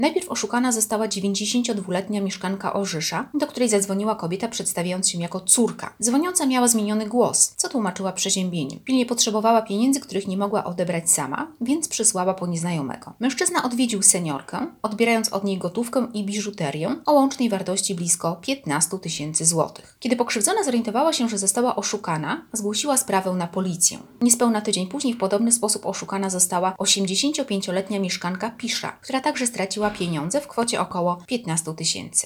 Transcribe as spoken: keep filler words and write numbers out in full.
Najpierw oszukana została dziewięćdziesięciodwuletnia mieszkanka Orzysza, do której zadzwoniła kobieta, przedstawiając się jako córka. Dzwoniąca miała zmieniony głos, co tłumaczyła przeziębieniem. Pilnie potrzebowała pieniędzy, których nie mogła odebrać sama, więc przysłała po nieznajomego. Mężczyzna odwiedził seniorkę, odbierając od niej gotówkę i biżuterię o łącznej wartości blisko piętnaście tysięcy złotych. Kiedy pokrzywdzona zorientowała się, że została oszukana, zgłosiła sprawę na policję. Niespełna tydzień później w podobny sposób oszukana została osiemdziesięciopięcioletnia mieszkanka Pisza, która także straciła pieniądze w kwocie około piętnaście tysięcy.